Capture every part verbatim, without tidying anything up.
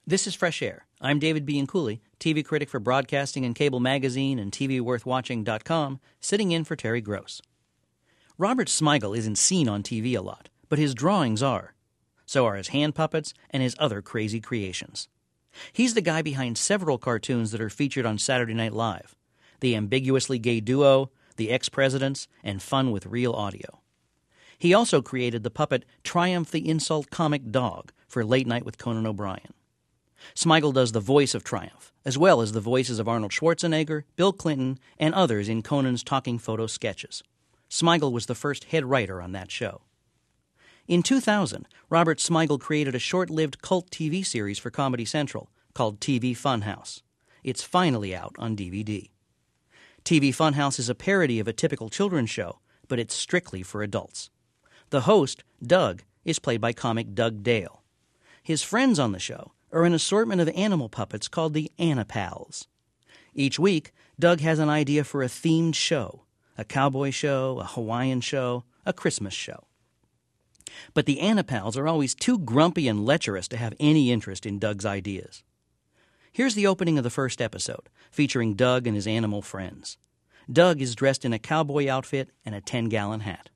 This is Fresh Air. I'm David Bianculli, T V critic for Broadcasting and Cable Magazine and T V Worth Watching dot com, sitting in for Terry Gross. Robert Smigel isn't seen on T V a lot, but his drawings are. So are his hand puppets and his other crazy creations. He's the guy behind several cartoons that are featured on Saturday Night Live: The Ambiguously Gay Duo, The Ex-Presidents, and Fun with Real Audio. He also created the puppet Triumph the Insult Comic Dog for Late Night with Conan O'Brien. Smigel does the voice of Triumph, as well as the voices of Arnold Schwarzenegger, Bill Clinton, and others in Conan's talking photo sketches. Smigel was the first head writer on that show. In two thousand, Robert Smigel created a short-lived cult T V series for Comedy Central called T V Funhouse. It's finally out on D V D. T V Funhouse is a parody of a typical children's show, but it's strictly for adults. The host, Doug, is played by comic Doug Dale. His friends on the show are an assortment of animal puppets called the Anipals. Each week, Doug has an idea for a themed show: a cowboy show, a Hawaiian show, a Christmas show. But the Anipals are always too grumpy and lecherous to have any interest in Doug's ideas. Here's the opening of the first episode, featuring Doug and his animal friends. Doug is dressed in a cowboy outfit and a ten-gallon hat.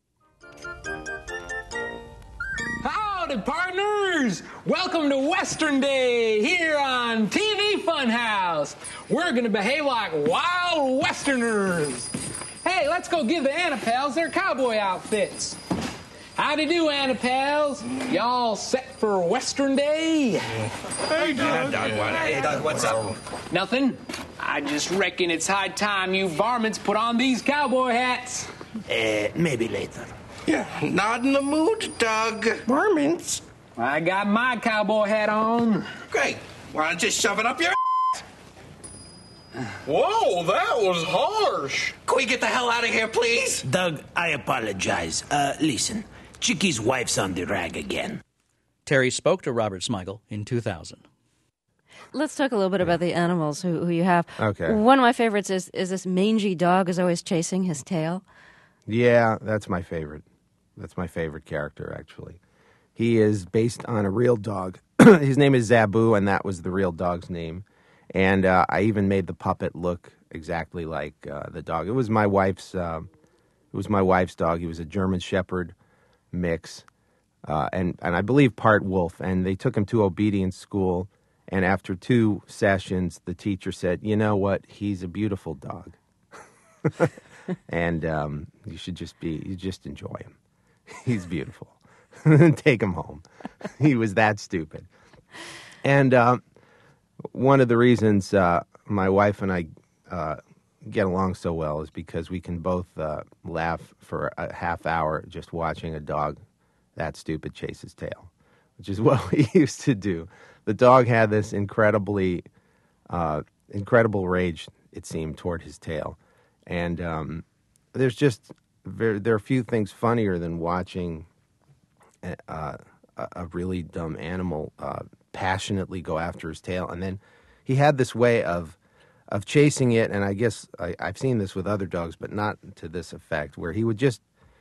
Howdy, partners! Welcome to Western Day here on T V Funhouse. We're going to behave like wild Westerners. Hey, let's go give the Anipals their cowboy outfits. Howdy do, Anipals. Y'all set for Western Day? Hey, Doug. Doug, what, hey, Doug, what's up? Nothing. I just reckon it's high time you varmints put on these cowboy hats. Uh, maybe later. Yeah, not in the mood, Doug. Varmints. I got my cowboy hat on. Great. Why don't you shove it up your ass? Whoa, that was harsh. Can we get the hell out of here, please? Doug, I apologize. Uh, listen, Chicky's wife's on the rag again. Terry spoke to Robert Smigel in two thousand. Let's talk a little bit about the animals who, who you have. Okay. One of my favorites is, is this mangy dog who's always chasing his tail. Yeah, that's my favorite. That's my favorite character, actually. He is based on a real dog. His name is Zabu, and that was the real dog's name. And uh, I even made the puppet look exactly like uh, the dog. It was my wife's. Uh, it was my wife's dog. He was a German Shepherd mix, uh, and and I believe part wolf. And they took him to obedience school. And after two sessions, the teacher said, "You know what? He's a beautiful dog, and um, you should just be. You just enjoy him. He's beautiful. Take him home." He was that stupid. And uh, one of the reasons uh, my wife and I uh, get along so well is because we can both uh, laugh for a half hour just watching a dog that stupid chase his tail, which is what we used to do. The dog had this incredibly, uh, incredible rage, it seemed, toward his tail. And um, there's just, there, there are few things funnier than watching uh, a, a really dumb animal uh, passionately go after his tail. And then he had this way of of chasing it, and I guess I, I've seen this with other dogs, but not to this effect, where he would just,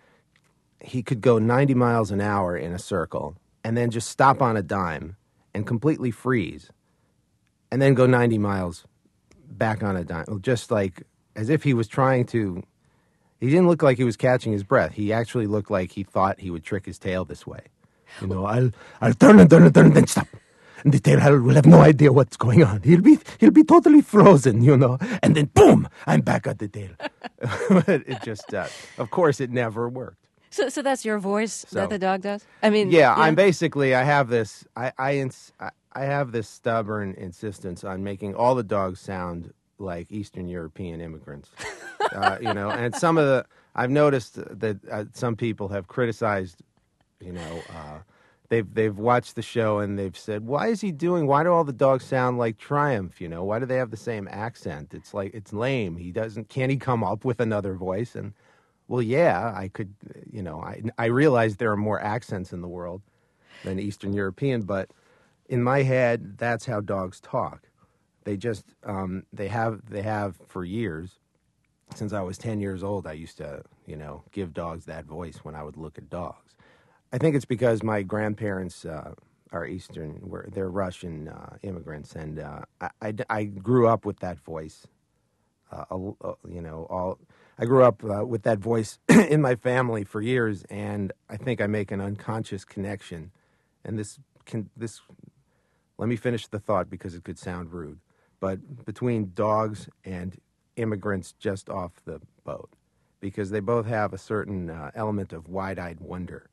he could go ninety miles an hour in a circle and then just stop on a dime and completely freeze and then go ninety miles back on a dime, just like as if he was trying to, he didn't look like he was catching his breath. He actually looked like he thought he would trick his tail this way. You know, I'll, I'll turn and turn and turn and then stop. And the tail will have no idea what's going on. He'll be he'll be totally frozen, you know. And then, boom, I'm back at the tail. It just, uh, of course, it never worked. So so that's your voice So- that the dog does? I mean, Yeah, I'm basically, I have this, I, I, ins- I I have this stubborn insistence on making all the dogs sound like Eastern European immigrants. uh, you know, and some of the, I've noticed that uh, some people have criticized, you know, uh, They've they've watched the show and they've said, why is he doing, why do all the dogs sound like Triumph, you know? Why do they have the same accent? It's like, it's lame. He doesn't, can't he come up with another voice? And, well, yeah, I could, you know, I, I realize there are more accents in the world than Eastern European, but in my head, that's how dogs talk. They just, um, they have, they have for years, since I was ten years old, I used to, you know, give dogs that voice when I would look at dogs. I think it's because my grandparents uh, are Eastern, where they're Russian uh, immigrants, and uh, I, I, I grew up with that voice. Uh, uh, you know, all I grew up uh, with that voice in my family for years, and I think I make an unconscious connection. And this can this. Let me finish the thought because it could sound rude, but between dogs and immigrants just off the boat, because they both have a certain uh, element of wide-eyed wonder.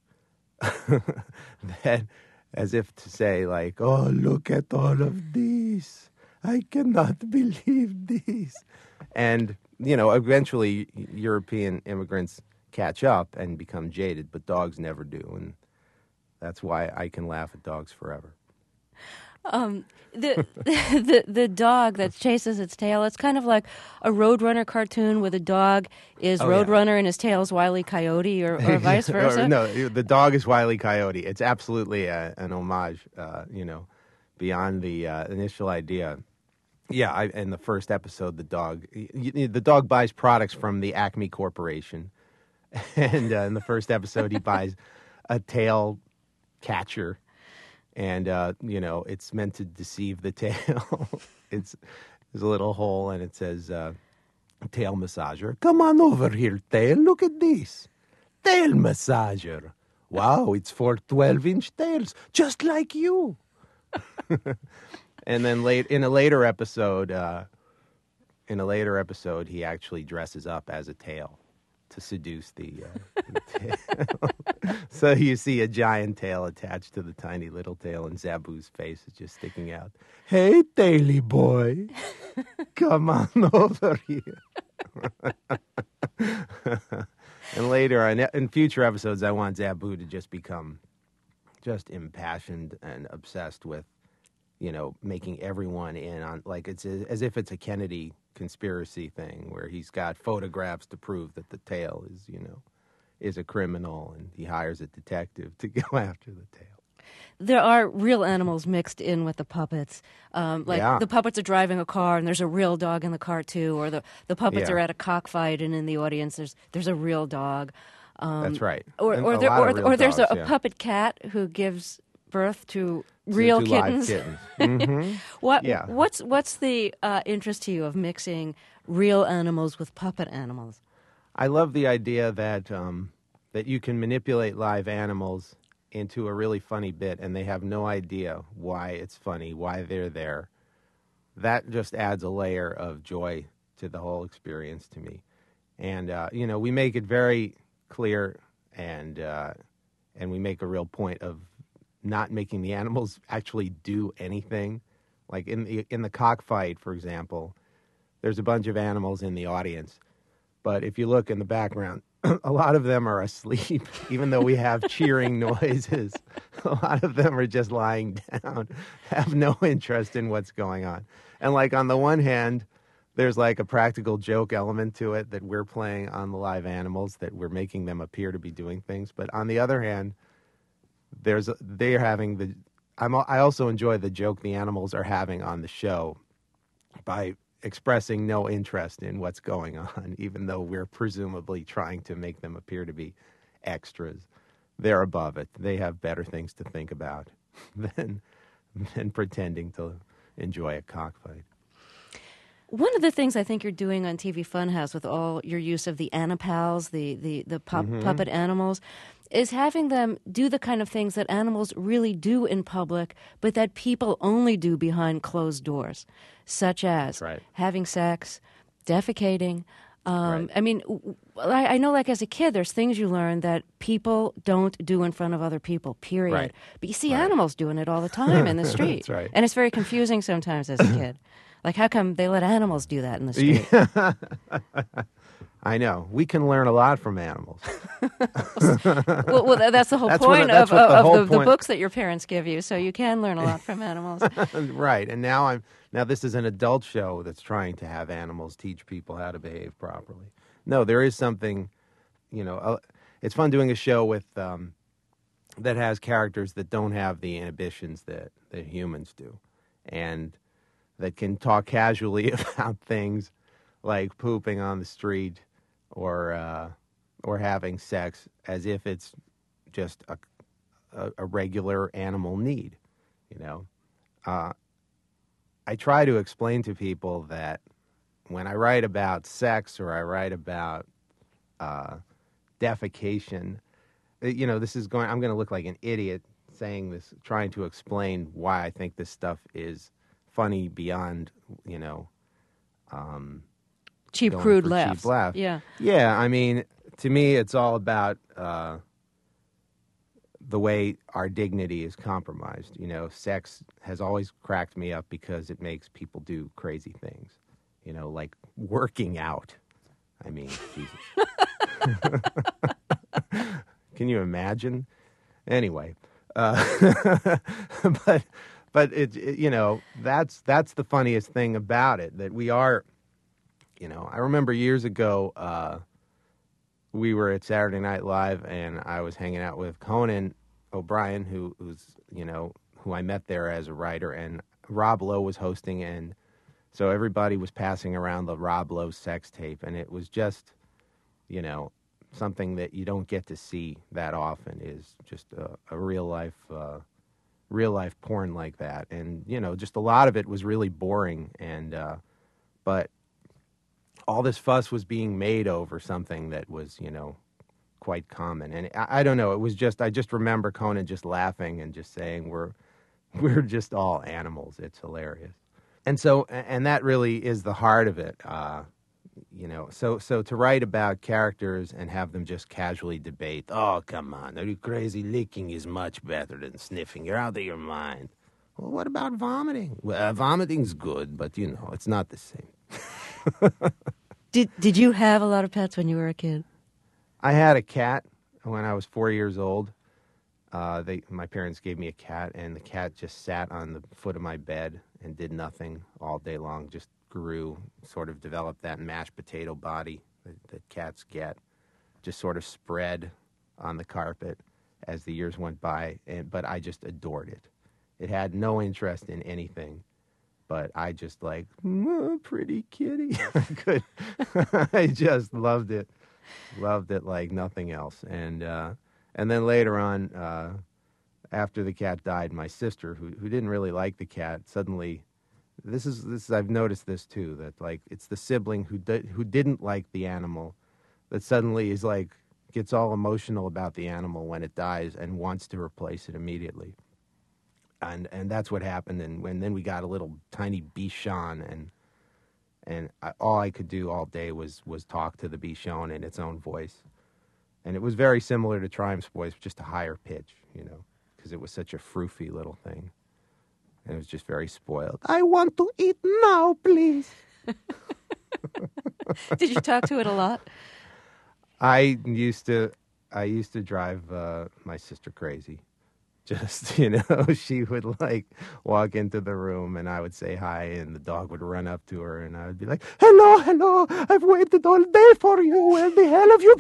That, as if to say, like, oh, look at all of these. I cannot believe these. And, you know, eventually European immigrants catch up and become jaded, but dogs never do. And that's why I can laugh at dogs forever. Um, the, the the dog that chases its tail, it's kind of like a Roadrunner cartoon where the dog is Oh, Roadrunner yeah. and his tail is Wile E. Coyote, or, or vice versa. Or, no, the dog is Wile E. Coyote. It's absolutely a, an homage, uh, you know, beyond the uh, initial idea. Yeah, I, in the first episode, the dog y- y- the dog buys products from the Acme Corporation, and uh, in the first episode, he buys a tail catcher. And, uh, you know, it's meant to deceive the tail. it's There's a little hole, and it says, uh, tail massager. Come on over here, tail. Look at this. Tail massager. Wow, it's for twelve-inch tails, just like you. And then late in a later episode, uh, in a later episode, he actually dresses up as a tail to seduce the, uh, the tail. So you see a giant tail attached to the tiny little tail, and Zabu's face is just sticking out. Hey, taily boy, come on over here. And later, in, in future episodes, I want Zabu to just become just impassioned and obsessed with, you know, making everyone in on, like, it's a, as if it's a Kennedy conspiracy thing where he's got photographs to prove that the tail is, you know, is a criminal, and he hires a detective to go after the tail. There are real animals mixed in with the puppets. Um, like Yeah. the puppets are driving a car, and there's a real dog in the car too. Or the, the puppets Yeah. are at a cockfight, and in the audience there's there's a real dog. Um, That's right. Or And or, a there, lot or, of real or there's dogs, a, a yeah. puppet cat who gives birth to To- real to live kittens. kittens. Mm-hmm. What Yeah. what's what's the uh, interest to you of mixing real animals with puppet animals? I love the idea that um, that you can manipulate live animals into a really funny bit, and they have no idea why it's funny, why they're there. That just adds a layer of joy to the whole experience to me. And uh, you know, we make it very clear, and uh, and we make a real point of not making the animals actually do anything. Like in the in the cockfight, for example, there's a bunch of animals in the audience, but if you look in the background, a lot of them are asleep, even though we have cheering noises. A lot of them are just lying down, have no interest in what's going on. And like on the one hand, there's like a practical joke element to it that we're playing on the live animals, that we're making them appear to be doing things. But on the other hand, there's they're having the. I'm, I also enjoy the joke the animals are having on the show by expressing no interest in what's going on, even though we're presumably trying to make them appear to be extras. They're above it. They have better things to think about than than pretending to enjoy a cockfight. One of the things I think you're doing on T V Funhouse with all your use of the Anipals, the the the pop, Mm-hmm. puppet animals, is having them do the kind of things that animals really do in public, but that people only do behind closed doors, such as Right. having sex, defecating. Um, Right. I mean, w- w- I, I know, like as a kid, there's things you learn that people don't do in front of other people. Period. Right. But you see animals doing it all the time in the street, That's right. and it's very confusing sometimes as a kid. Like, how come they let animals do that in the street? I know. We can learn a lot from animals. well, well, tha- that's the whole That's what- point that's of, what the of whole the, the point- books that your parents give you, so you can learn a lot from animals. Right. And now I'm now this is an adult show that's trying to have animals teach people how to behave properly. No, there is something, you know, uh, it's fun doing a show with um, that has characters that don't have the inhibitions that, that humans do, and that can talk casually about things like pooping on the street or uh, or having sex as if it's just a, a, a regular animal need. you know. Uh, I try to explain to people that when I write about sex or I write about uh, defecation, you know, this is going, I'm going to look like an idiot saying this, trying to explain why I think this stuff is funny beyond, you know, um, cheap, going crude for laughs. Cheap laugh. Yeah. Yeah, I mean, to me, it's all about uh, the way our dignity is compromised. You know, sex has always cracked me up because it makes people do crazy things. You know, like working out. I mean, Jesus. Can you imagine? Anyway, uh, but but it, it you know that's that's the funniest thing about it, that we are. You know, I remember years ago uh, we were at Saturday Night Live and I was hanging out with Conan O'Brien, who who's you know who I met there as a writer, and Rob Lowe was hosting, and so everybody was passing around the Rob Lowe sex tape, and it was just, you know, something that you don't get to see that often, is just a, a real life, uh, real life porn like that. And, you know, just a lot of it was really boring. And, uh, but all this fuss was being made over something that was, you know, quite common. And I, I don't know, it was just, I just remember Conan just laughing and just saying, we're, we're just all animals. It's hilarious. And so, and that really is the heart of it. Uh, You know, so so to write about characters and have them just casually debate, oh, come on, are you crazy? Licking is much better than sniffing. You're out of your mind. Well, what about vomiting? Well, uh, vomiting's good, but, you know, it's not the same. Did Did you have a lot of pets when you were a kid? I had a cat when I was four years old. Uh, they, my parents gave me a cat, and the cat just sat on the foot of my bed and did nothing all day long, just grew, sort of developed that mashed potato body that, that cats get, just sort of spread on the carpet as the years went by. And, but I just adored it. It had no interest in anything, but I just like, oh, pretty kitty. I could, I just loved it, loved it like nothing else. And uh, and then later on, uh, after the cat died, my sister, who who didn't really like the cat, suddenly. This is this. I've noticed this too. That like it's the sibling who di- who didn't like the animal, that suddenly is like gets all emotional about the animal when it dies and wants to replace it immediately. And and that's what happened. And when then we got a little tiny Bichon, and and I, all I could do all day was was talk to the Bichon in its own voice, and it was very similar to Triumph's voice, just a higher pitch, you know, because it was such a froofy little thing. And it was just very spoiled. I want to eat now, please. Did you talk to it a lot? I used to, I used to drive uh, my sister crazy. Just, you know, she would like walk into the room and I would say hi and the dog would run up to her and I would be like, hello, hello, I've waited all day for you. Where the hell have you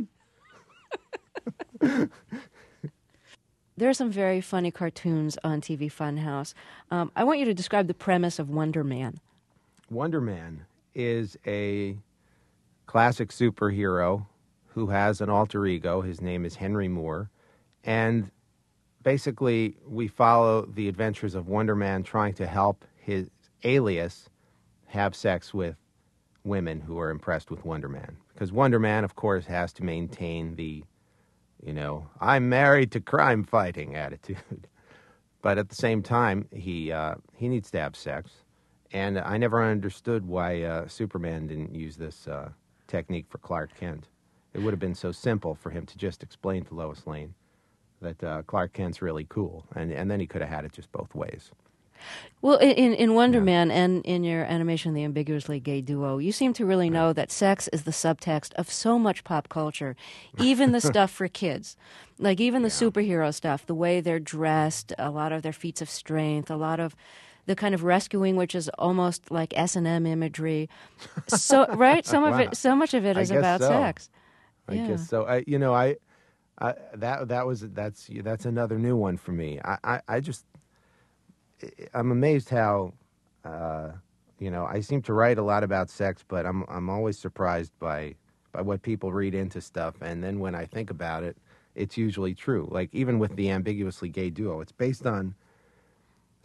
been? There are some very funny cartoons on T V Funhouse. Um, I want you to describe the premise of Wonder Man. Wonder Man is a classic superhero who has an alter ego. His name is Henry Moore. And basically, we follow the adventures of Wonder Man trying to help his alias have sex with women who are impressed with Wonder Man. Because Wonder Man, of course, has to maintain the you know, I'm married to crime fighting attitude. But at the same time, he uh, he needs to have sex. And I never understood why uh, Superman didn't use this uh, technique for Clark Kent. It would have been so simple for him to just explain to Lois Lane that uh, Clark Kent's really cool. And, and then he could have had it just both ways. Well, in, in Wonder Yeah. Man and in your animation, The Ambiguously Gay Duo, you seem to really know that sex is the subtext of so much pop culture, even the stuff for kids. Like even the superhero stuff, the way they're dressed, a lot of their feats of strength, a lot of the kind of rescuing, which is almost like S and M imagery. So, right? Some of Wow. it, so much of it I is guess about so. sex. I Yeah. guess so. I, you know, I, I that that was that's that's another new one for me. I, I, I just I'm amazed how, uh, you know, I seem to write a lot about sex, but I'm I'm always surprised by by what people read into stuff, and then when I think about it, it's usually true. Like even with The Ambiguously Gay Duo, it's based on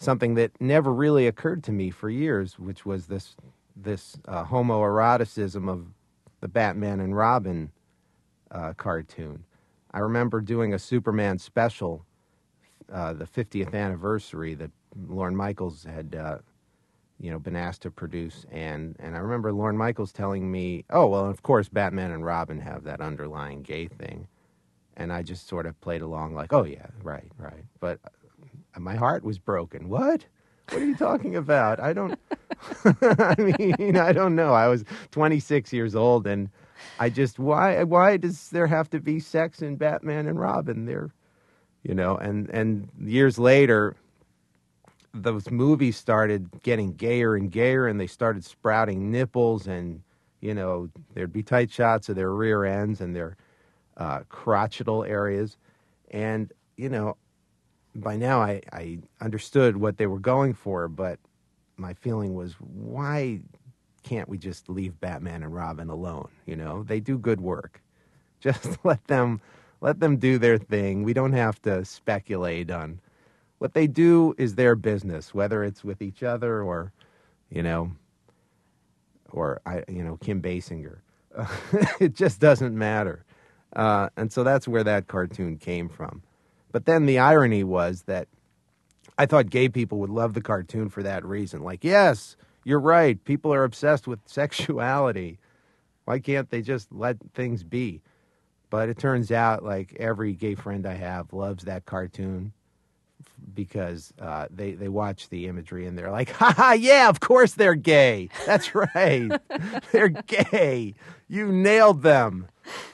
something that never really occurred to me for years, which was this this uh, homoeroticism of the Batman and Robin uh, cartoon. I remember doing a Superman special, uh, the fiftieth anniversary that Lorne Michaels had, uh, you know, been asked to produce, and and I remember Lorne Michaels telling me, "Oh, well, of course, Batman and Robin have that underlying gay thing," and I just sort of played along like, "Oh yeah, right, right," but my heart was broken. What? What are you talking about? I don't. I mean, I don't know. I was twenty-six years old, and I just why why does there have to be sex in Batman and Robin? They're, you know, and and years later, those movies started getting gayer and gayer, and they started sprouting nipples, and you know, there'd be tight shots of their rear ends and their uh, crotchal areas, and you know, by now I, I understood what they were going for, but my feeling was, why can't we just leave Batman and Robin alone? You know, they do good work. Just let them let them do their thing. We don't have to speculate on what they do is their business, whether it's with each other or, you know, or I, you know, Kim Basinger. Uh, it just doesn't matter. Uh, and so that's where that cartoon came from. But then the irony was that I thought gay people would love the cartoon for that reason. Like, yes, you're right. People are obsessed with sexuality. Why can't they just let things be? But it turns out, like, every gay friend I have loves that cartoon because uh, they, they watch the imagery and they're like, ha ha, yeah, of course they're gay. That's right. They're gay. You nailed them.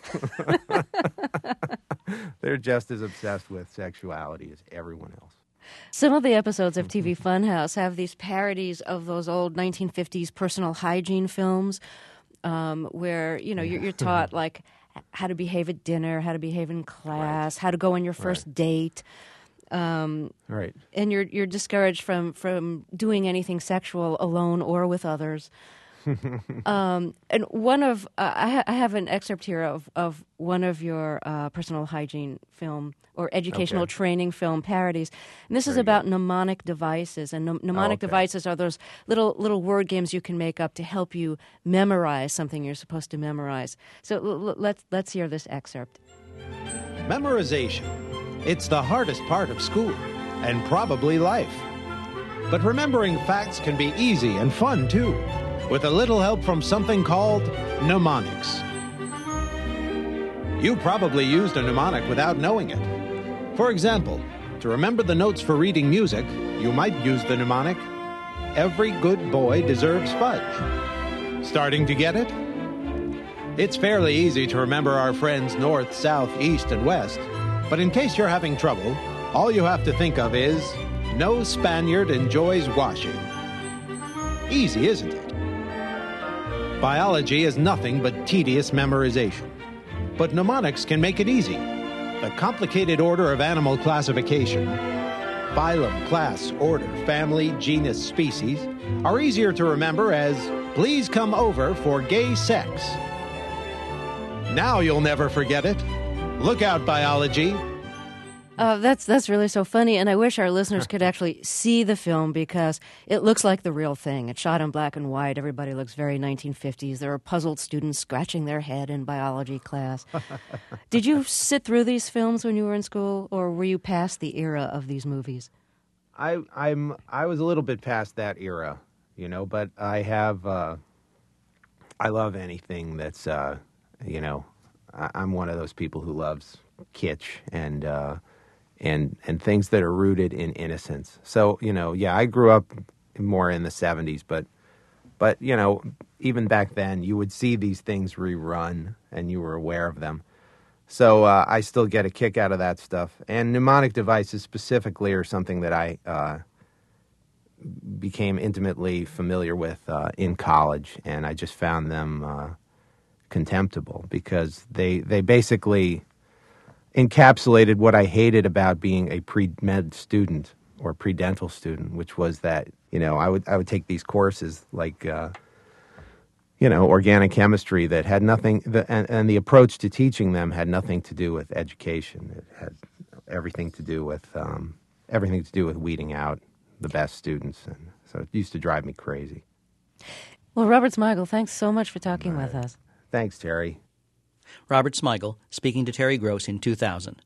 They're just as obsessed with sexuality as everyone else. Some of the episodes of T V Funhouse have these parodies of those old nineteen fifties personal hygiene films um, where, you know, you're, you're taught, like, how to behave at dinner, how to behave in class, right. how to go on your first right. date. Um, right. And you're you're discouraged from, from doing anything sexual alone or with others. um, and one of uh, I, ha- I have an excerpt here of, of one of your uh, personal hygiene film or educational okay. training film parodies, and this Very is about good. mnemonic devices. And mnem- mnemonic oh, okay. devices are those little little word games you can make up to help you memorize something you're supposed to memorize. So l- l- let's let's hear this excerpt. Memorization. It's the hardest part of school, and probably life. But remembering facts can be easy and fun too, with a little help from something called mnemonics. You probably used a mnemonic without knowing it. For example, to remember the notes for reading music, you might use the mnemonic, every good boy deserves fudge. Starting to get it? It's fairly easy to remember our friends north, south, east, and west, but in case you're having trouble, all you have to think of is, no Spaniard enjoys washing. Easy, isn't it? Biology is nothing but tedious memorization. But mnemonics can make it easy. The complicated order of animal classification, phylum, class, order, family, genus, species, are easier to remember as, please come over for gay sex. Now you'll never forget it. Look out, biology. Uh, that's that's really so funny, and I wish our listeners could actually see the film because it looks like the real thing. It's shot in black and white. Everybody looks very nineteen fifties. There are puzzled students scratching their head in biology class. Did you sit through these films when you were in school, or were you past the era of these movies? I I'm I was a little bit past that era, you know, but I have uh, I love anything that's uh, you know, I, I'm one of those people who loves kitsch and. Uh, and and things that are rooted in innocence. So, you know, yeah, I grew up more in the seventies, but, but you know, even back then, you would see these things rerun, and you were aware of them. So uh, I still get a kick out of that stuff. And mnemonic devices specifically are something that I uh, became intimately familiar with uh, in college, and I just found them uh, contemptible because they they basically encapsulated what I hated about being a pre-med student or pre-dental student, which was that, you know, I would I would take these courses like, uh, you know, organic chemistry that had nothing, the, and, and the approach to teaching them had nothing to do with education. It had everything to do with um, everything to do with weeding out the best students, and so it used to drive me crazy. Well, Robert Smigel, thanks so much for talking right. with us. Thanks, Terry. Robert Smigel speaking to Terry Gross in two thousand.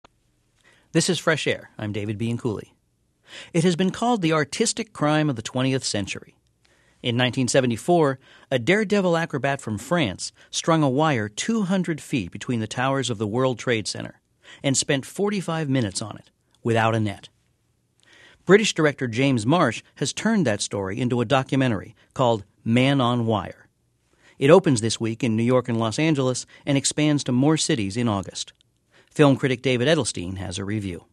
This is Fresh Air. I'm David Bianculli. It has been called the artistic crime of the twentieth century. In nineteen seventy-four, a daredevil acrobat from France strung a wire two hundred feet between the towers of the World Trade Center and spent forty-five minutes on it, without a net. British director James Marsh has turned that story into a documentary called Man on Wire. It opens this week in New York and Los Angeles and expands to more cities in August. Film critic David Edelstein has a review.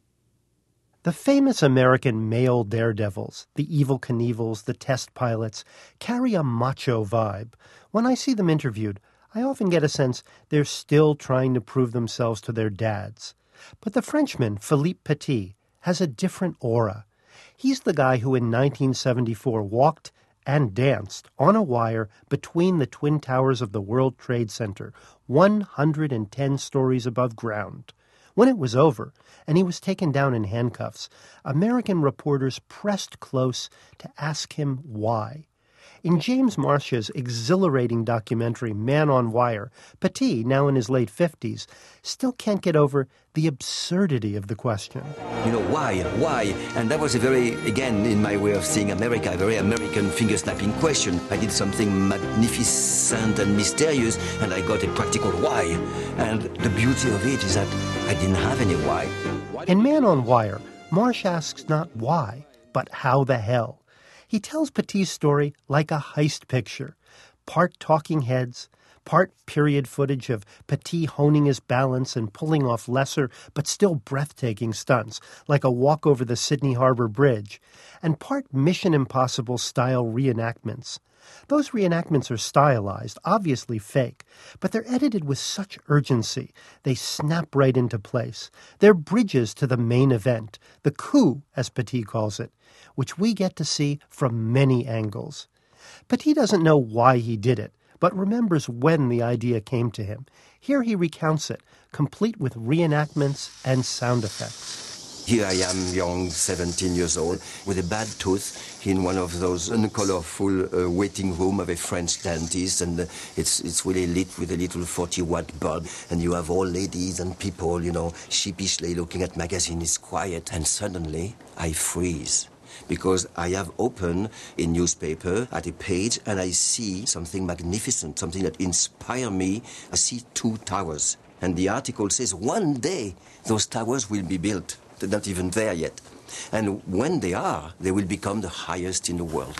The famous American male daredevils, the Evel Knievels, the test pilots, carry a macho vibe. When I see them interviewed, I often get a sense they're still trying to prove themselves to their dads. But the Frenchman, Philippe Petit, has a different aura. He's the guy who in nineteen seventy-four walked and danced on a wire between the twin towers of the World Trade Center, one hundred ten stories above ground. When it was over, and he was taken down in handcuffs, American reporters pressed close to ask him why. In James Marsh's exhilarating documentary Man on Wire, Petit, now in his late fifties, still can't get over the absurdity of the question. You know, why? Why? And that was a very, again, in my way of seeing America, a very American finger-snapping question. I did something magnificent and mysterious, and I got a practical why. And the beauty of it is that I didn't have any why. In Man on Wire, Marsh asks not why, but how the hell. He tells Petit's story like a heist picture, part talking heads, part period footage of Petit honing his balance and pulling off lesser but still breathtaking stunts, like a walk over the Sydney Harbor Bridge, and part Mission Impossible-style reenactments. Those reenactments are stylized, obviously fake, but they're edited with such urgency. They snap right into place. They're bridges to the main event, the coup, as Petit calls it, which we get to see from many angles. Petit doesn't know why he did it, but remembers when the idea came to him. Here he recounts it, complete with reenactments and sound effects. Here I am, young, seventeen years old, with a bad tooth in one of those uncolorful uh, waiting room of a French dentist, and uh, it's it's really lit with a little forty watt bulb, and you have old ladies and people, you know, sheepishly looking at magazines. It's quiet, and suddenly I freeze. Because I have opened a newspaper at a page and I see something magnificent, something that inspires me. I see two towers. And the article says one day those towers will be built. They're not even there yet. And when they are, they will become the highest in the world.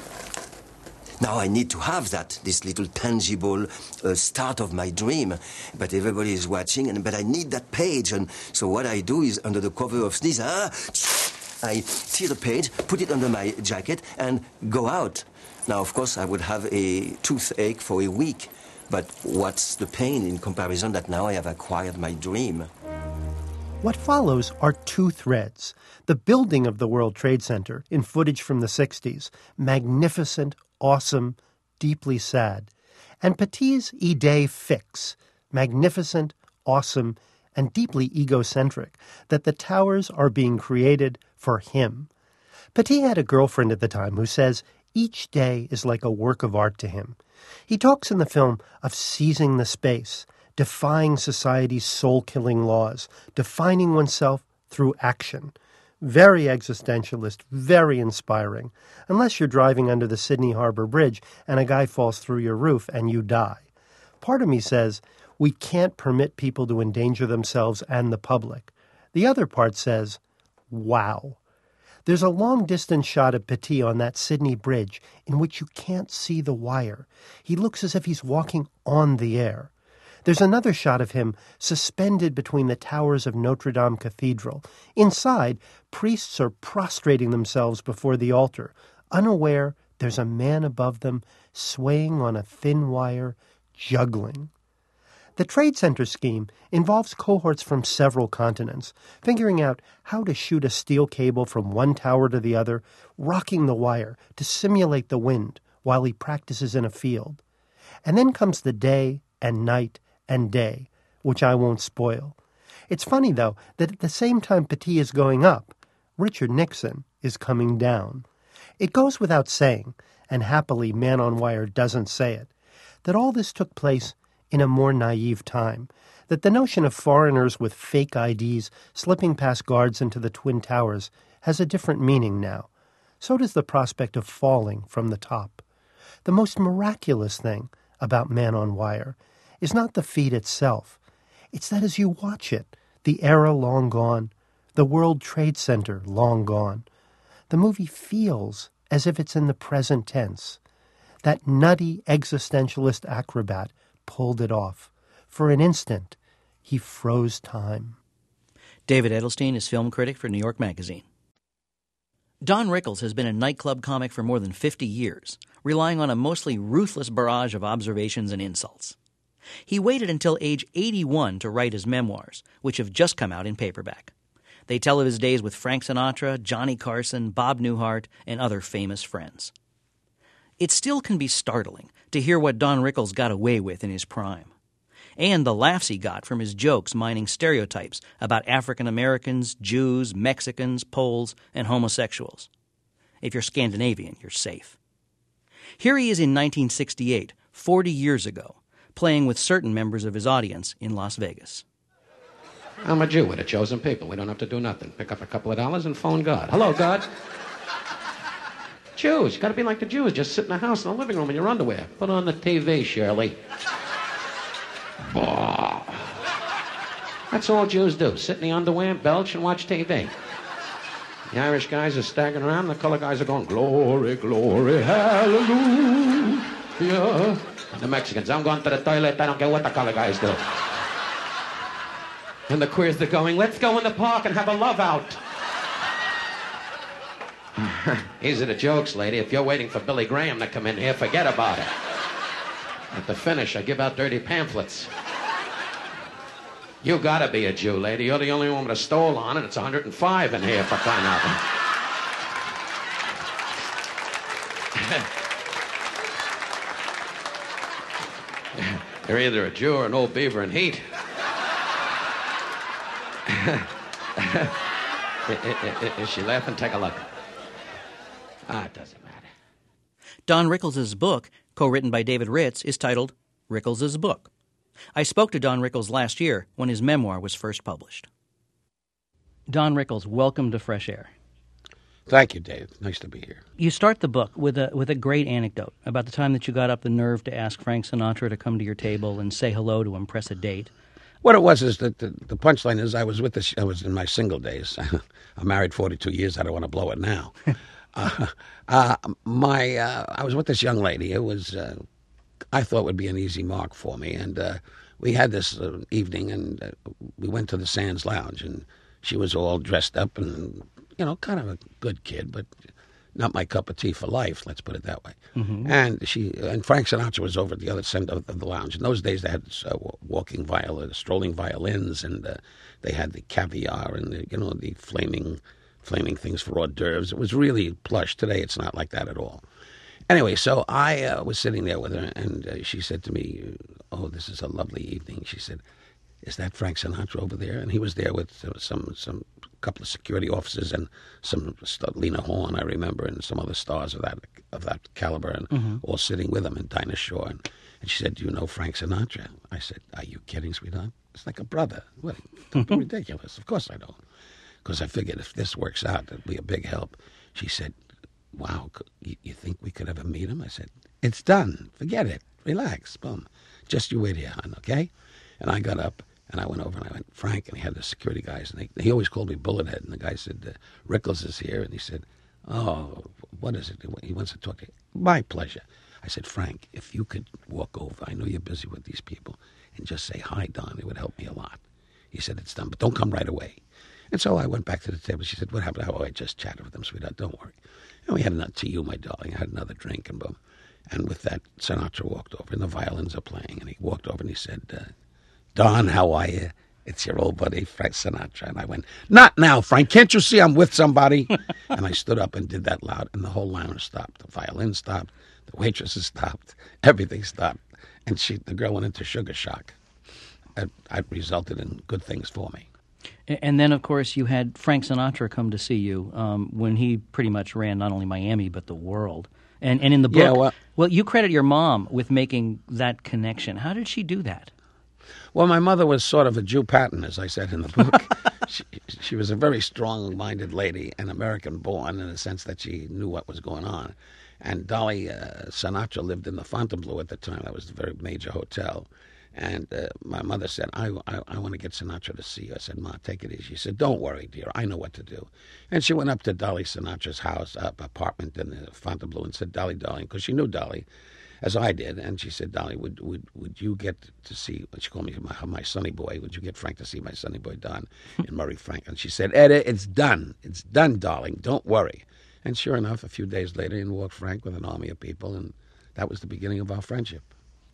Now I need to have that, this little tangible uh, start of my dream. But everybody is watching, and but I need that page. And so what I do is, under the cover of sneeze, ah, I tear the page, put it under my jacket, and go out. Now, of course, I would have a toothache for a week. But what's the pain in comparison that now I have acquired my dream? What follows are two threads. The building of the World Trade Center, in footage from the sixties, magnificent, awesome, deeply sad. And Petit's idée fixe, magnificent, awesome, and deeply egocentric, that the towers are being created for him. Petit had a girlfriend at the time who says each day is like a work of art to him. He talks in the film of seizing the space, defying society's soul-killing laws, defining oneself through action. Very existentialist, very inspiring, unless you're driving under the Sydney Harbor Bridge and a guy falls through your roof and you die. Part of me says, we can't permit people to endanger themselves and the public. The other part says, wow. There's a long-distance shot of Petit on that Sydney Bridge in which you can't see the wire. He looks as if he's walking on the air. There's another shot of him suspended between the towers of Notre Dame Cathedral. Inside, priests are prostrating themselves before the altar, unaware there's a man above them swaying on a thin wire, juggling. The Trade Center scheme involves cohorts from several continents, figuring out how to shoot a steel cable from one tower to the other, rocking the wire to simulate the wind while he practices in a field. And then comes the day and night and day, which I won't spoil. It's funny, though, that at the same time Petit is going up, Richard Nixon is coming down. It goes without saying, and happily Man on Wire doesn't say it, that all this took place in a more naive time, that the notion of foreigners with fake I Ds slipping past guards into the Twin Towers has a different meaning now. So does the prospect of falling from the top. The most miraculous thing about Man on Wire is not the feat itself. It's that as you watch it, the era long gone, the World Trade Center long gone, the movie feels as if it's in the present tense. That nutty existentialist acrobat pulled it off. For an instant, he froze time. David Edelstein is film critic for New York Magazine. Don Rickles has been a nightclub comic for more than fifty years, relying on a mostly ruthless barrage of observations and insults. He waited until age eighty-one to write his memoirs, which have just come out in paperback. They tell of his days with Frank Sinatra, Johnny Carson, Bob Newhart, and other famous friends. It still can be startling to hear what Don Rickles got away with in his prime, and the laughs he got from his jokes mining stereotypes about African Americans, Jews, Mexicans, Poles, and homosexuals. If you're Scandinavian, you're safe. Here he is in nineteen sixty-eight, forty years ago, playing with certain members of his audience in Las Vegas. I'm a Jew with a chosen people. We don't have to do nothing. Pick up a couple of dollars and phone God. Hello, God. Jews, you gotta be like the Jews. Just sit in the house in the living room in your underwear. Put on the T V, Shirley. Oh. That's all Jews do. Sit in the underwear, belch, and watch T V. The Irish guys are staggering around. The color guys are going, glory, glory, hallelujah. The Mexicans, I'm going to the toilet. I don't care what the color guys do. And the queers, they're going, let's go in the park and have a love out. These are the jokes, lady. If you're waiting for Billy Graham to come in here, forget about it. At the finish, I give out dirty pamphlets. You gotta be a Jew, lady. You're the only one with a stole on, and it's one hundred five in here for crying out loud. You're either a Jew or an old beaver in heat. Is she laughing? Take a look. Ah, it doesn't matter. Don Rickles' book, co-written by David Ritz, is titled Rickles' Book. I spoke to Don Rickles last year when his memoir was first published. Don Rickles, welcome to Fresh Air. Thank you, Dave. Nice to be here. You start the book with a with a great anecdote about the time that you got up the nerve to ask Frank Sinatra to come to your table and say hello to impress a date. What it was is that the, the punchline is I was with this. I was in my single days. I'm married forty-two years. I don't want to blow it now. uh, uh, my uh, I was with this young lady. It was uh, I thought would be an easy mark for me, and uh, we had this uh, evening, and uh, we went to the Sands Lounge, and she was all dressed up and, you know, kind of a good kid, but not my cup of tea for life, let's put it that way. Mm-hmm. And she and Frank Sinatra was over at the other end of the lounge. In those days, they had uh, walking violin, strolling violins, and uh, they had the caviar and the, you know, the flaming, flaming things for hors d'oeuvres. It was really plush. Today, it's not like that at all. Anyway, so I uh, was sitting there with her, and uh, she said to me, "Oh, this is a lovely evening." She said, "Is that Frank Sinatra over there?" And he was there with uh, some some couple of security officers and some Lena Horne, I remember, and some other stars of that of that caliber, and mm-hmm. all sitting with him, and Dinah Shore. And, and she said, "Do you know Frank Sinatra?" I said, "Are you kidding, sweetheart? It's like a brother. What? Don't be ridiculous. Of course I don't." Because I figured if this works out, it'd be a big help. She said, "Wow, you, you think we could ever meet him?" I said, "It's done. Forget it. Relax. Boom. Just you wait here, hon, okay?" And I got up, and I went over, and I went, "Frank," and he had the security guys, and they, he always called me Bullethead, and the guy said, uh, "Rickles is here," and he said, "Oh, what is it? He wants to talk to you." "My pleasure." I said, "Frank, if you could walk over, I know you're busy with these people, and just say, 'Hi, Don,' it would help me a lot." He said, "It's done, but don't come right away." And so I went back to the table. She said, "What happened?" "Oh, I just chatted with them, sweetheart. Don't worry." And we had another to you, my darling. I had another drink, and boom. And with that, Sinatra walked over, and the violins are playing, and he walked over and he said, uh, "Don, how are you? It's your old buddy, Frank Sinatra." And I went, "Not now, Frank. Can't you see I'm with somebody?" And I stood up and did that loud, and the whole lounge stopped. The violin stopped. The waitresses stopped. Everything stopped. And she, the girl went into sugar shock. It, it resulted in good things for me. And then, of course, you had Frank Sinatra come to see you um, when he pretty much ran not only Miami but the world. And and in the book, Yeah, well- well, you credit your mom with making that connection. How did she do that? Well, my mother was sort of a Jew pattern, as I said in the book. she, she was a very strong-minded lady and American-born in the sense that she knew what was going on. And Dolly uh, Sinatra lived in the Fontainebleau at the time. That was a very major hotel. And uh, my mother said, I, I, I want to get Sinatra to see you. I said, Ma, take it easy. She said, don't worry, dear. I know what to do. And she went up to Dolly Sinatra's house, uh, apartment in the Fontainebleau, and said, Dolly, darling, because she knew Dolly, as I did. And she said, Dolly, would would, would you get to see, she called me my, my sonny boy, would you get Frank to see my sonny boy, Don, in Murray Frank? And she said, Edda, it's done. It's done, darling. Don't worry. And sure enough, a few days later, in walked Frank with an army of people, and that was the beginning of our friendship.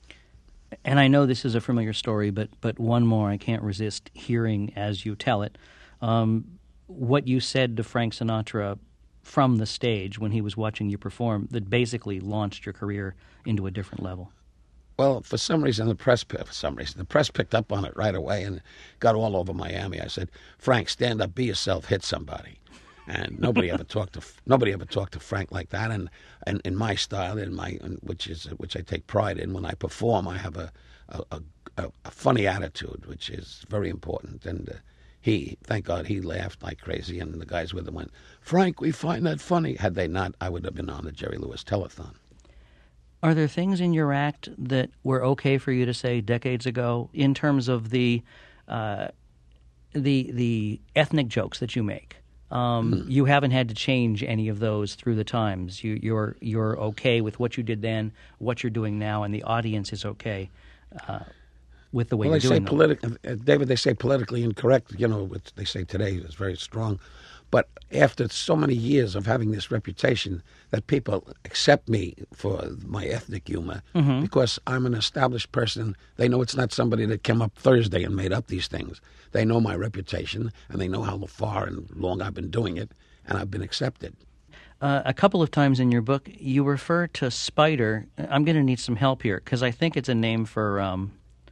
And I know this is a familiar story, but but one more I can't resist hearing as you tell it. Um, what you said to Frank Sinatra from the stage when he was watching you perform that basically launched your career into a different level. Well, for some reason, the press, for some reason, the press picked up on it right away and got all over Miami. I said, Frank, stand up, be yourself, hit somebody. And nobody ever talked to nobody ever talked to Frank like that. And, and in my style, in my which is which I take pride in, when I perform, I have a a, a, a funny attitude, which is very important. And uh, he, thank God, he laughed like crazy, and the guys with him went, Frank, we find that funny. Had they not, I would have been on the Jerry Lewis telethon. Are there things in your act that were okay for you to say decades ago in terms of the uh, the the ethnic jokes that you make? Um, mm. You haven't had to change any of those through the times. You, you're you're okay with what you did then, what you're doing now, and the audience is okay uh, with the way well, you're they doing say them. Politi- uh, David, they say politically incorrect. You know, what they say today is very strong. But after so many years of having this reputation that people accept me for my ethnic humor, Mhm. because I'm an established person, they know it's not somebody that came up Thursday and made up these things. They know my reputation, and they know how far and long I've been doing it, and I've been accepted. Uh, a couple of times in your book, you refer to Spider. I'm going to need some help here because I think it's a name for. Um,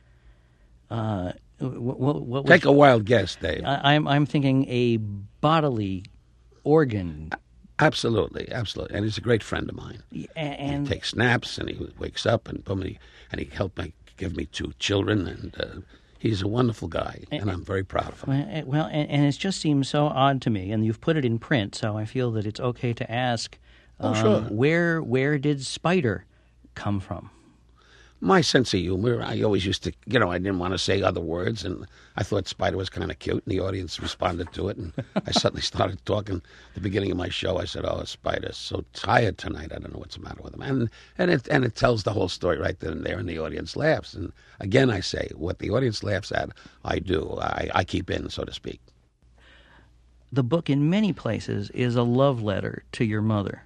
uh, what, what, what was, Take a wild guess, Dave. I, I'm I'm thinking a bodily organ. Absolutely, absolutely, and he's a great friend of mine. And he takes naps, and he wakes up, and boom, and he, and he helped me give me two children, and uh, he's a wonderful guy, and I'm very proud of him. Well, and, and it just seems so odd to me, and you've put it in print, so I feel that it's okay to ask. Oh, um, sure. Where where did Spider come from? My sense of humor, I always used to, you know, I didn't want to say other words, and I thought Spider was kind of cute, and the audience responded to it, and I suddenly started talking. At the beginning of my show, I said, oh, Spider's so tired tonight, I don't know what's the matter with him. And and it and it tells the whole story right then and there, and the audience laughs. And again, I say, what the audience laughs at, I do. I, I keep in, so to speak. The book, in many places, is a love letter to your mother.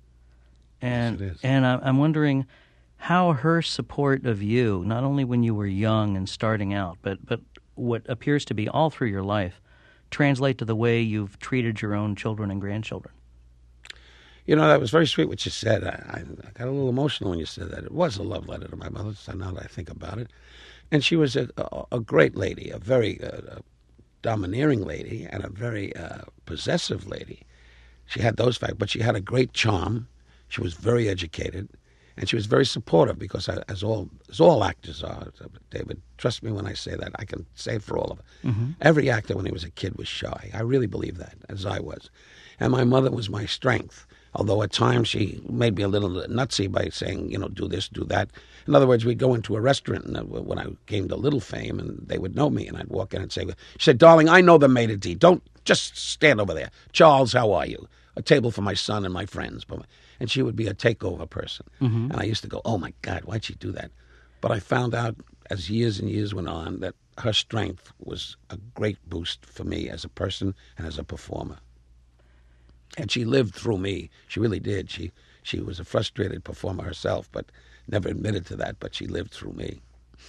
And, Yes, it is. and I- I'm wondering how her support of you, not only when you were young and starting out, but, but what appears to be all through your life, translate to the way you've treated your own children and grandchildren. You know, that was very sweet what you said. I, I got a little emotional when you said that. It was a love letter to my mother, so now that I think about it. And she was a, a, a great lady, a very uh, domineering lady, and a very uh, possessive lady. She had those facts, but she had a great charm. She was very educated, and she was very supportive because, I, as all as all actors are, David, trust me when I say that. I can say it for all of it. Mm-hmm. Every actor when he was a kid was shy. I really believe that, as I was. And my mother was my strength, although at times she made me a little nutsy by saying, you know, do this, do that. In other words, we'd go into a restaurant and when I came to little fame, and they would know me, and I'd walk in and say, she said, darling, I know the maitre d'. Don't just stand over there. Charles, how are you? A table for my son and my friends. And she would be a takeover person. Mm-hmm. And I used to go, oh, my God, why'd she do that? But I found out as years and years went on that her strength was a great boost for me as a person and as a performer. And she lived through me. She really did. She she was a frustrated performer herself, but never admitted to that, but she lived through me.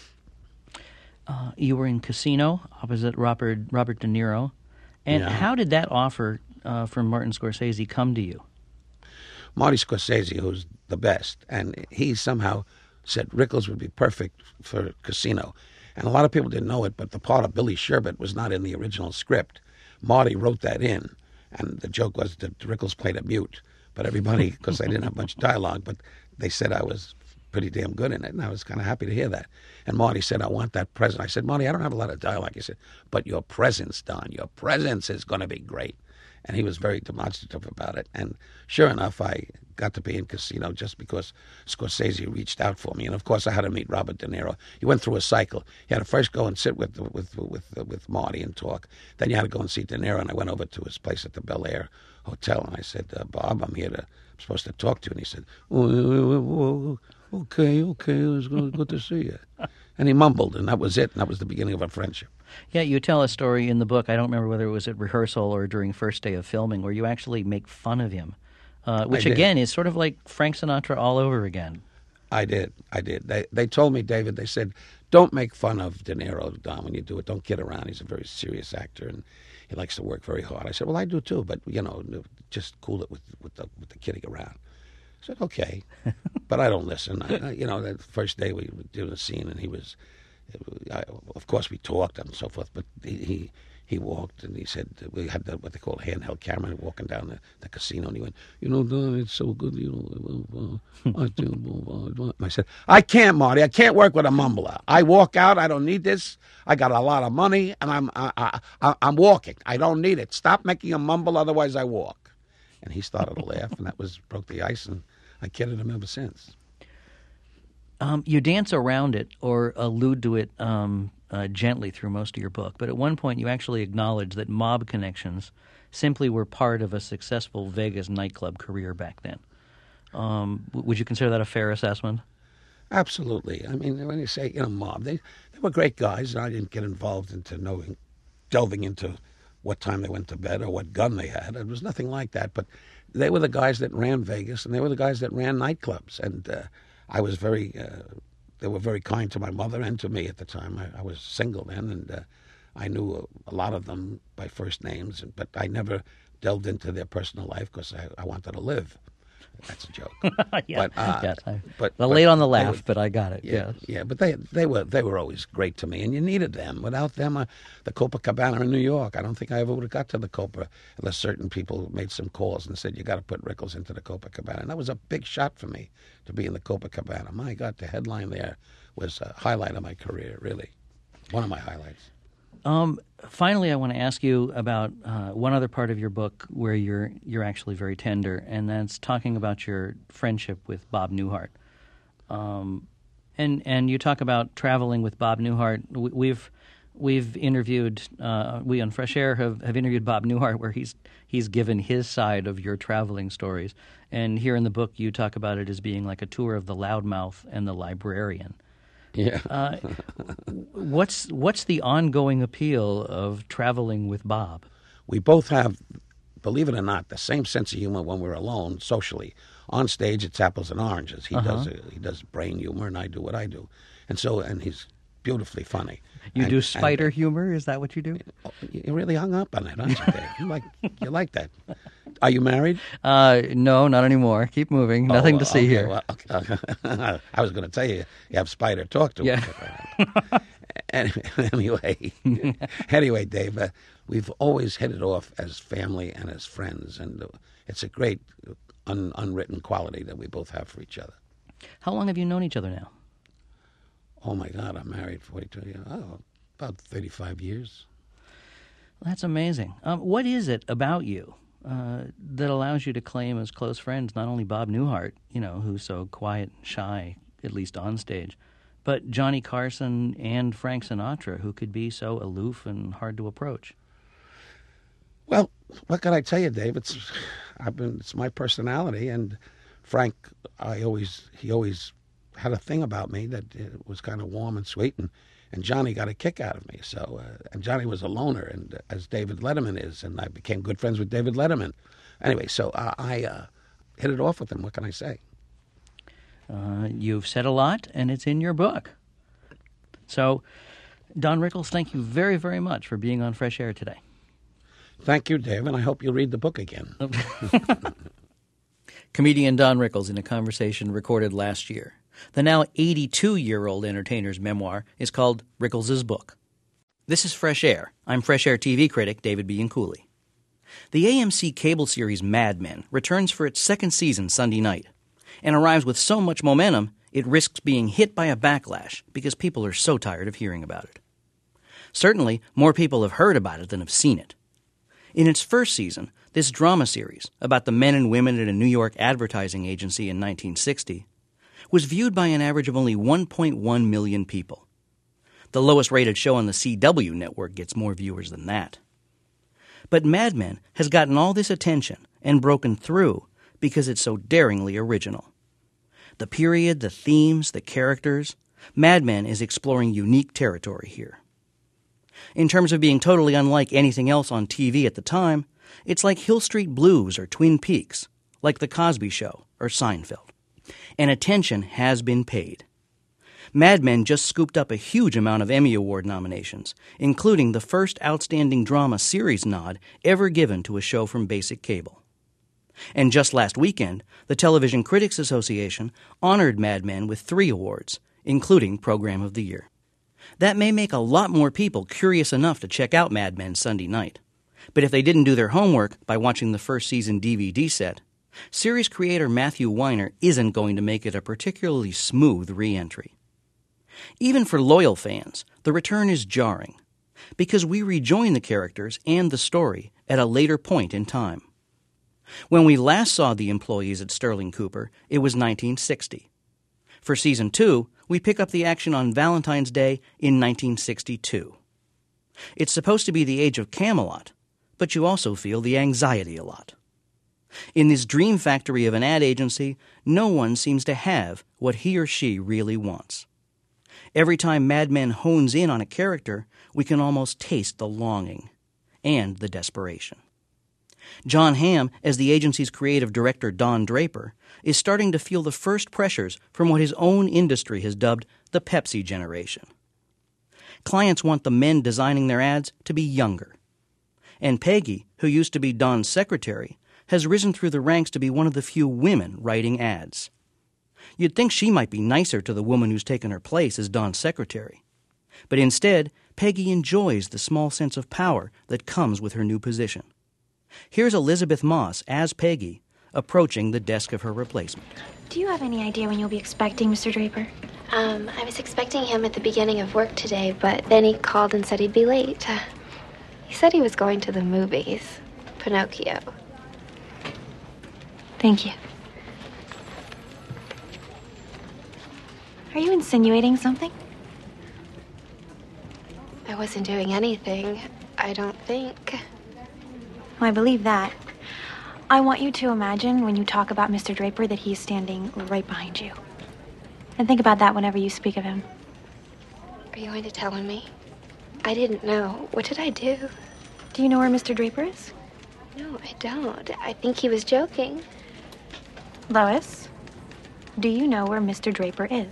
Uh, you were in Casino opposite Robert, Robert De Niro. And Yeah. how did that offer uh, from Martin Scorsese come to you? Marty Scorsese, who's the best, and he somehow said Rickles would be perfect for Casino. And a lot of people didn't know it, but the part of Billy Sherbet was not in the original script. Marty wrote that in, and the joke was that Rickles played a mute. But everybody, because I didn't have much dialogue, but they said I was pretty damn good in it, and I was kind of happy to hear that. And Marty said, I want that presence. I said, Marty, I don't have a lot of dialogue. He said, but your presence, Don, your presence is going to be great. And he was very demonstrative about it. And sure enough, I got to be in Casino just because Scorsese reached out for me. And of course, I had to meet Robert De Niro. He went through a cycle. You had to first go and sit with with with with Marty and talk. Then you had to go and see De Niro. And I went over to his place at the Bel Air Hotel, and I said, uh, Bob, I'm here to, I'm supposed to talk to you. And he said, oh, oh, oh, okay, okay, it's good, good to see you. And he mumbled, and that was it. And that was the beginning of our friendship. Yeah, you tell a story in the book, I don't remember whether it was at rehearsal or during first day of filming, where you actually make fun of him, uh, which again is sort of like Frank Sinatra all over again. I did, I did. They they told me, David, they said, don't make fun of De Niro, Don, when you do it. Don't kid around. He's a very serious actor, and he likes to work very hard. I said, well, I do too, but, you know, just cool it with, with, the, with the kidding around. I said, okay, but I don't listen. I, you know, the first day we were doing a scene, and he was, I, of course we talked and so forth, but he, he he walked and he said, we had the, what they call a handheld camera, walking down the, the casino, and he went, you know, Don, it's so good, you know, uh, I, do, I said, I can't, Marty, I can't work with a mumbler. I walk out, I don't need this, I got a lot of money, and I'm, I, I, I'm walking, I don't need it. Stop making a mumble, otherwise I walk. And he started to laugh, and that was broke the ice, and I kidded him ever since. Um, you dance around it or allude to it um, uh, gently through most of your book, but at one point you actually acknowledge that mob connections simply were part of a successful Vegas nightclub career back then. Um, would you consider that a fair assessment? Absolutely. I mean, when you say, you know, mob, they, they were great guys, and I didn't get involved into knowing, delving into what time they went to bed or what gun they had. It was nothing like that, but they were the guys that ran Vegas, and they were the guys that ran nightclubs, and uh, I was very, uh, they were very kind to my mother and to me at the time. I, I was single then, and uh, I knew a, a lot of them by first names, but I never delved into their personal life because I, I wanted to live. That's a joke. yeah, but, uh, yes, I, but, well, but late on the laugh, were, but I got it. Yeah, yes. yeah. But they they were they were always great to me, and you needed them. Without them, uh, the Copacabana in New York, I don't think I ever would have got to the Copa unless certain people made some calls and said, you got to put Rickles into the Copacabana. And that was a big shot for me to be in the Copacabana. My God, the headline there was a highlight of my career, really. One of my highlights. Um, finally, I want to ask you about uh, one other part of your book where you're you're actually very tender, and that's talking about your friendship with Bob Newhart. Um, and and you talk about traveling with Bob Newhart. We've we've interviewed uh, we on Fresh Air have, have interviewed Bob Newhart, where he's he's given his side of your traveling stories. And here in the book, you talk about it as being like a tour of the Loudmouth and the Librarian. Yeah. uh, what's what's the ongoing appeal of traveling with Bob? We both have, believe it or not, the same sense of humor when we're alone socially. On stage, it's apples and oranges. He uh-huh. does a, he does brain humor, and I do what I do, and so and he's beautifully funny. You and, do spider and, humor? Is that what you do? You really hung up on it, aren't you, Dave? You like you like that? Are you married? Uh, no, not anymore. Keep moving. Nothing oh, to see okay, here. Well, okay. I was going to tell you, you have Spider talk to yeah. him. anyway, anyway, Dave, uh, we've always hit it off as family and as friends, and uh, it's a great un- unwritten quality that we both have for each other. How long have you known each other now? Oh, my God, I'm married forty-two years. Oh, about thirty-five years. That's amazing. Um, what is it about you uh, that allows you to claim as close friends not only Bob Newhart, you know, who's so quiet and shy, at least on stage, but Johnny Carson and Frank Sinatra, who could be so aloof and hard to approach? Well, what can I tell you, Dave? It's, I've been, it's my personality, and Frank, I always, he always had a thing about me that it was kind of warm and sweet, and, and Johnny got a kick out of me. So, uh, and Johnny was a loner, and uh, as David Letterman is, and I became good friends with David Letterman. Anyway, so uh, I uh, hit it off with him. What can I say? Uh, you've said a lot, and it's in your book. So, Don Rickles, thank you very, very much for being on Fresh Air today. Thank you, Dave, and I hope you'll read the book again. Comedian Don Rickles in a conversation recorded last year. The now eighty-two-year-old entertainer's memoir is called Rickles' Book. This is Fresh Air. I'm Fresh Air T V critic David Bianculli. The A M C cable series Mad Men returns for its second season Sunday night and arrives with so much momentum it risks being hit by a backlash because people are so tired of hearing about it. Certainly, more people have heard about it than have seen it. In its first season, this drama series about the men and women at a New York advertising agency in nineteen sixty was viewed by an average of only one point one million people. The lowest-rated show on the C W network gets more viewers than that. But Mad Men has gotten all this attention and broken through because it's so daringly original. The period, the themes, the characters, Mad Men is exploring unique territory here. In terms of being totally unlike anything else on T V at the time, it's like Hill Street Blues or Twin Peaks, like The Cosby Show or Seinfeld. And attention has been paid. Mad Men just scooped up a huge amount of Emmy Award nominations, including the first Outstanding Drama Series nod ever given to a show from basic cable. And just last weekend, the Television Critics Association honored Mad Men with three awards, including Program of the Year. That may make a lot more people curious enough to check out Mad Men Sunday night. But if they didn't do their homework by watching the first season D V D set, series creator Matthew Weiner isn't going to make it a particularly smooth re-entry. Even for loyal fans, the return is jarring, because we rejoin the characters and the story at a later point in time. When we last saw the employees at Sterling Cooper, it was nineteen sixty. For season two, we pick up the action on Valentine's Day in nineteen sixty-two. It's supposed to be the age of Camelot, but you also feel the anxiety a lot. In this dream factory of an ad agency, no one seems to have what he or she really wants. Every time Mad Men hones in on a character, we can almost taste the longing and the desperation. John Hamm, as the agency's creative director Don Draper, is starting to feel the first pressures from what his own industry has dubbed the Pepsi generation. Clients want the men designing their ads to be younger. And Peggy, who used to be Don's secretary, has risen through the ranks to be one of the few women writing ads. You'd think she might be nicer to the woman who's taken her place as Don's secretary. But instead, Peggy enjoys the small sense of power that comes with her new position. Here's Elizabeth Moss, as Peggy, approaching the desk of her replacement. Do you have any idea when you'll be expecting Mister Draper? Um, I was expecting him at the beginning of work today, but then he called and said he'd be late. He said he was going to the movies. Pinocchio. Thank you. Are you insinuating something? I wasn't doing anything, I don't think. Well, I believe that. I want you to imagine when you talk about Mister Draper that he's standing right behind you. And think about that whenever you speak of him. Are you going to tell on me? I didn't know. What did I do? Do you know where Mister Draper is? No, I don't. I think he was joking. Lois, do you know where Mister Draper is?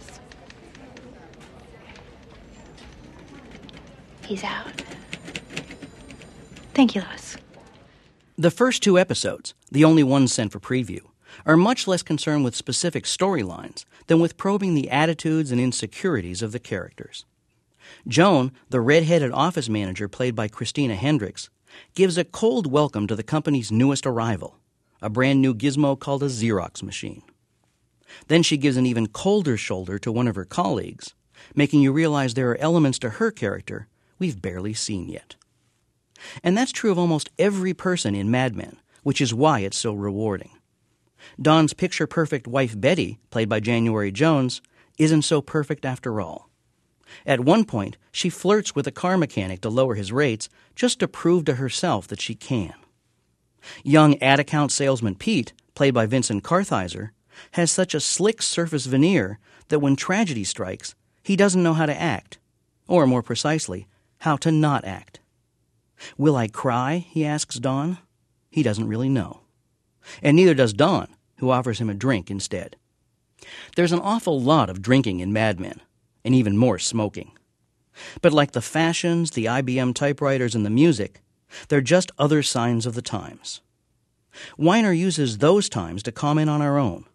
He's out. Thank you, Lois. The first two episodes, the only ones sent for preview, are much less concerned with specific storylines than with probing the attitudes and insecurities of the characters. Joan, the red-headed office manager played by Christina Hendricks, gives a cold welcome to the company's newest arrival, a brand new gizmo called a Xerox machine. Then she gives an even colder shoulder to one of her colleagues, making you realize there are elements to her character we've barely seen yet. And that's true of almost every person in Mad Men, which is why it's so rewarding. Don's picture-perfect wife Betty, played by January Jones, isn't so perfect after all. At one point, she flirts with a car mechanic to lower his rates just to prove to herself that she can. Young ad-account salesman Pete, played by Vincent Kartheiser, has such a slick surface veneer that when tragedy strikes, he doesn't know how to act, or more precisely, how to not act. Will I cry? He asks Don. He doesn't really know. And neither does Don, who offers him a drink instead. There's an awful lot of drinking in Mad Men, and even more smoking. But like the fashions, the I B M typewriters, and the music, they're just other signs of the times. Weiner uses those times to comment on our own,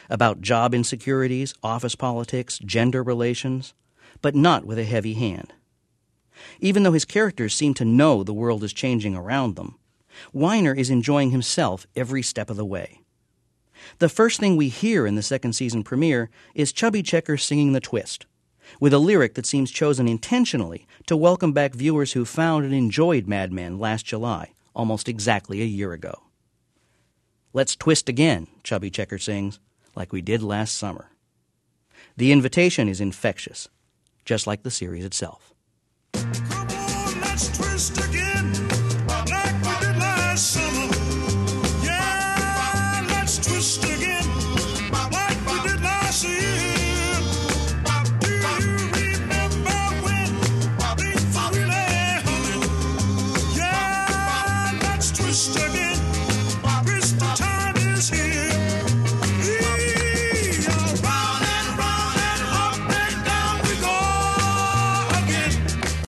about job insecurities, office politics, gender relations, but not with a heavy hand. Even though his characters seem to know the world is changing around them, Weiner is enjoying himself every step of the way. The first thing we hear in the second season premiere is Chubby Checker singing The Twist, with a lyric that seems chosen intentionally to welcome back viewers who found and enjoyed Mad Men last July, almost exactly a year ago. "Let's twist again," Chubby Checker sings, "like we did last summer." The invitation is infectious, just like the series itself.